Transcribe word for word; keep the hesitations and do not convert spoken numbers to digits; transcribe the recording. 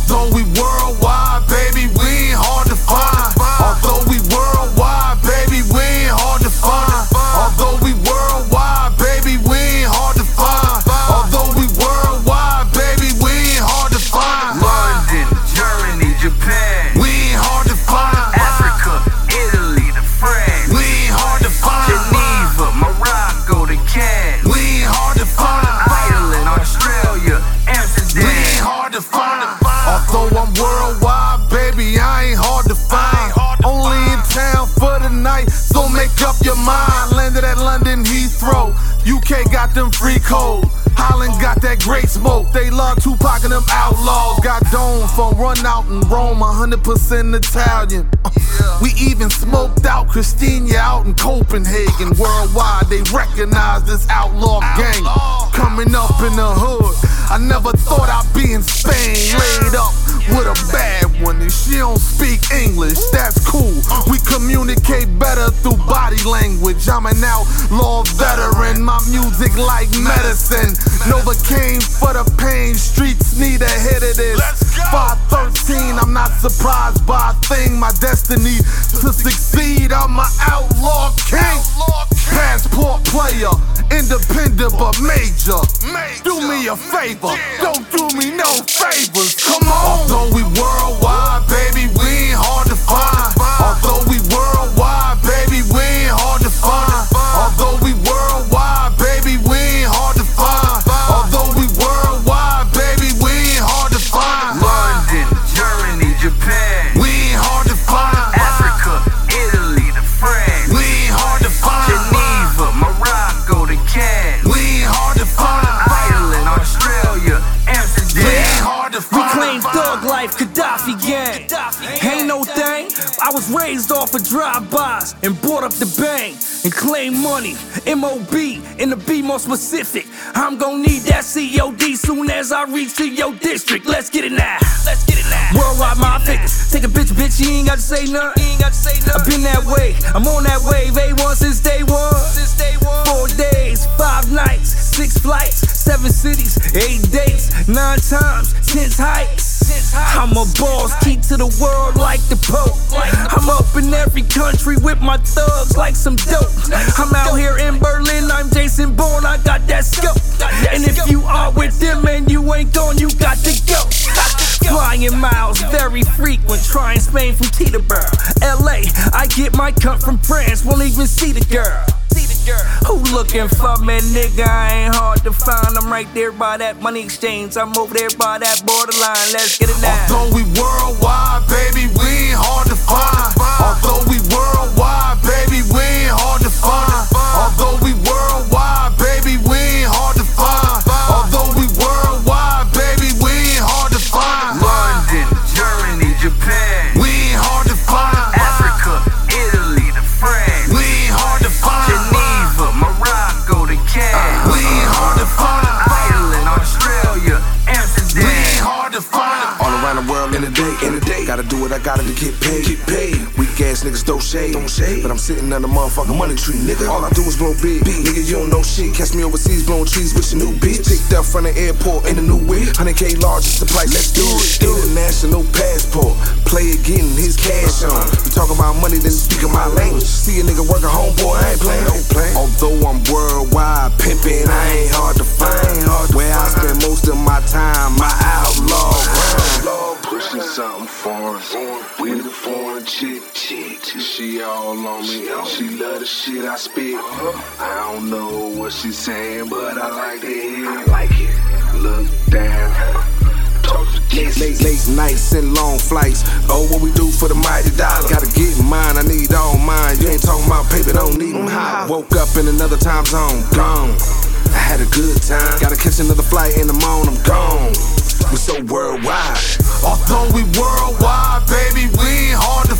Although we worldwide, baby, we ain't hard to find. Although we worldwide, baby, we ain't hard to find. Although we worldwide, baby, we ain't hard to find. Although we worldwide, baby, we ain't hard to find. London, Germany, Japan, We ain't hard to find. Africa, Italy to France, We ain't hard to find. Geneva, Morocco to Cannes, We ain't hard to find. Ireland, Australia, We Amsterdam. ain't hard to find. Although I'm worldwide, baby, I ain't hard to find. Only in town for the night, so make up your mind. Landed at London Heathrow, U K got them free codes. Holland got that great smoke. They love Tupac and them outlaws. Got Dome from Run Out in Rome, one hundred percent Italian. Uh, we even smoked out Christina out in Copenhagen. Worldwide, they recognize this outlaw gang. Coming up in the hood, I never thought I'd be in Spain. Laid up with a bad one, and she don't speak English. That's cool. We communicate better through body language. I'm an outlaw veteran. My music like medicine. Novocaine for the pain. Streets need a hit of this. five thirteen, I'm not surprised by a thing. My destiny to succeed. I'm an outlaw king. Passport player, independent but major. Do me a favor, don't do me no favors. Come on. Although we worldwide, baby, we ain't hard to find. Although we worldwide, baby, we ain't hard to find. Although we worldwide, baby, we ain't hard to find. Although we worldwide, baby, we ain't hard to find. London, Germany, Japan, We ain't hard to find. Africa, Italy to France, We ain't hard to find. Geneva, Morocco to Cannes, We ain't hard to find. Ireland, Australia, We Amsterdam. ain't hard to find. Reclaim thug life, Gaddafi gang. Ain't no thing. I was raised off of drive-bys and brought up the bang and claim money. M O B and to be more specific, I'm gon' need that C O D soon as I reach to your district. Let's get it now. Let's get it now. Worldwide my figures. Take a bitch, bitch. You ain't got to say nothing. You ain't got to say nothing. I've been that way. I'm on that wave. A one since day one. Since day one. Four days, five nights, six flights, seven cities, eight dates, nine times, ten hikes. I'm a boss, key to the world like the Pope. I'm up in every country with my thugs like some dope. I'm out here in Berlin, I'm Jason Bourne, I got that scope. And if you are with them and you ain't gone, you got to go. Flying miles, very frequent, trying Spain from Teterboro. L A, I get my cut from France, won't even see the girl. Who looking for me, nigga? I ain't hard to find. I'm right there by that money exchange. I'm over there by that borderline. Let's get it now. Although we worldwide, baby, we ain't hard to find. Although we worldwide, baby, we ain't hard to find. Although we worldwide, baby, we ain't hard to find. Although we worldwide, baby, we ain't hard to find. London, Germany, Japan, We ain't hard to find. Africa, Italy to France, We ain't hard to find. Geneva, Morocco to Cannes, We ain't hard to find. Ireland, Australia, We Amsterdam. ain't hard to find. All around the world in a day, in a day. Gotta do what I gotta to get paid. Get paid. Weak ass niggas don't shade. Don't shade. But I'm sitting under motherfucking money tree, nigga. All I do is blow big. big. Nigga, you don't know shit. Catch me overseas blowing trees with your new bitch. Picked up from the airport in a new whip. one hundred K large is the price. Let's do it. International passport. Player getting his cash on. You talk about money, then speaking my language. See a nigga working homeboy, I ain't playing. Don't play. Although I'm worldwide pimping, I ain't hard to find. Where I spend most of my time, my outlaw grind. Pushing something for us. With a foreign chick, she all on me. She love the shit I spit. I don't know what she's saying, but I like to hear. I like it. Look down. Talk to kids. Late, late nights and long flights. Oh, what we do for the mighty dollar. Gotta get mine, I need all mine. You ain't talking about paper, don't need them high. Woke up in another time zone, gone. I had a good time. Gotta catch another flight in the morning, I'm gone. We so worldwide. Although we worldwide, baby, we ain't hard to